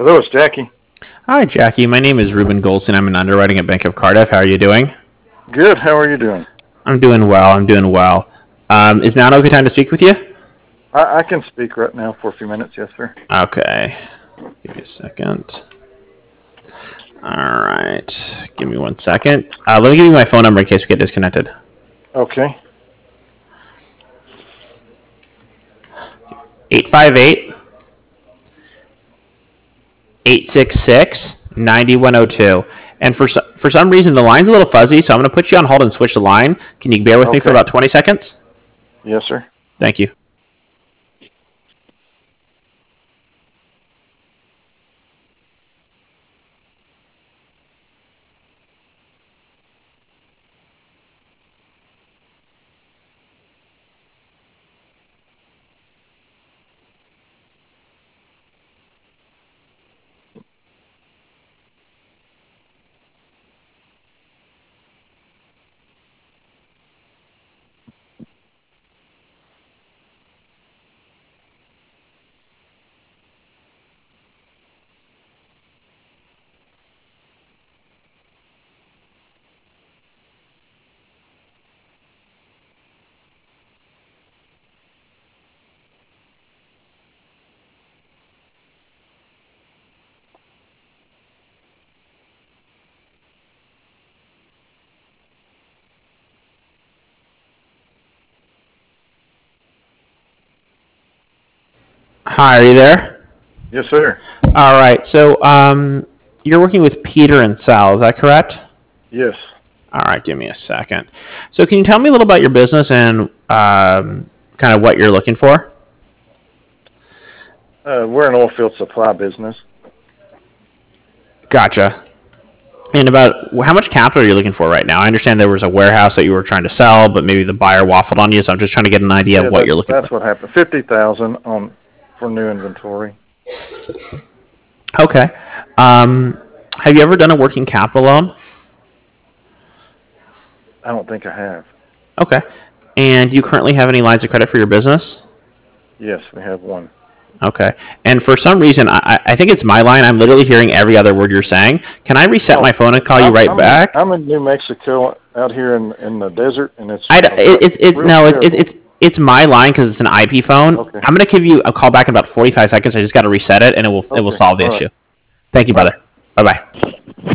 Hello, it's Jackie. Hi, Jackie. My name is Ruben Goldstein. I'm in underwriting at Bank of Cardiff. How are you doing? Good. How are you doing? I'm doing well. I'm doing well. Is now a good time to speak with you? I can speak right now for a few minutes. Yes, sir. Okay. Give me a second. All right. Give me 1 second. Let me give you my phone number in case we get disconnected. Okay. 858-866-9102. And for some reason, the line's a little fuzzy, so I'm going to put you on hold and switch the line. Can you bear with me for Okay. about 20 seconds? Yes, sir. Thank you. Hi, are you there? Yes, sir. All right. So, you're working with Peter and Sal, is that correct? Yes. All right. Give me a second. So, can you tell me a little about your business and kind of what you're looking for? We're an oil field supply business. Gotcha. And about how much capital are you looking for right now? I understand there was a warehouse that you were trying to sell, but maybe the buyer waffled on you. So I'm just trying to get an idea Yeah, of what you're looking that's for. what happened. 50,000 on for new inventory. Okay. Have you ever done a working capital loan? I don't think I have. Okay. And do you currently have any lines of credit for your business? Yes, we have one. Okay. And for some reason, I think it's my line. I'm literally hearing every other word you're saying. Can I reset No, my phone and call you right back? I'm in New Mexico, out here in the desert, and it's I, it's real no, terrible. it's my line because it's an IP phone. Okay. I'm gonna give you a call back in about 45 seconds. I just got to reset it, and it will Okay. solve the All right. issue. Thank you, All right. brother. Bye bye.